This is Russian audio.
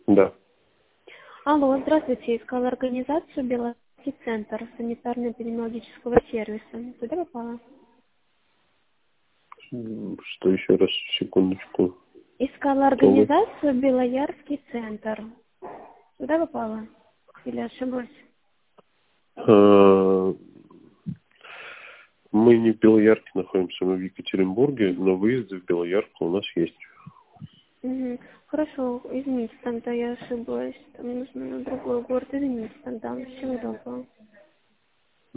Да. Алло, здравствуйте. Искала организацию Белорусский центр санитарно-эпидемиологического сервиса. Туда попала? Что еще раз, секундочку. Искала Кто вы? организацию Белоярский центр. Туда попала? Или ошиблась? Мы не в Белоярке находимся, мы в Екатеринбурге, но выезды в Белоярку у нас есть. Угу. Хорошо, извините, тогда я ошиблась. Там нужно на другой город. Извините тогда. Всего доброго.